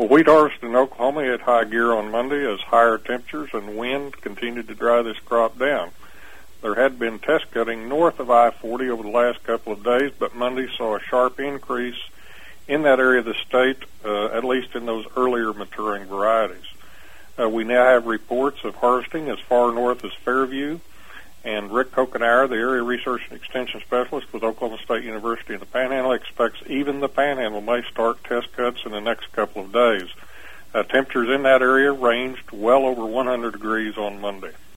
wheat harvest in Oklahoma hit high gear on Monday as higher temperatures and wind continued to dry this crop down. There had been test cutting north of I-40 over the last couple of days, but Monday saw a sharp increase in that area of the state, at least in those earlier maturing varieties. We now have reports of harvesting as far north as Fairview, and Rick Kokenauer, the Area Research and Extension Specialist with Oklahoma State University in the Panhandle, expects even the Panhandle may start test cuts in the next couple of days. Temperatures in that area ranged well over 100 degrees on Monday.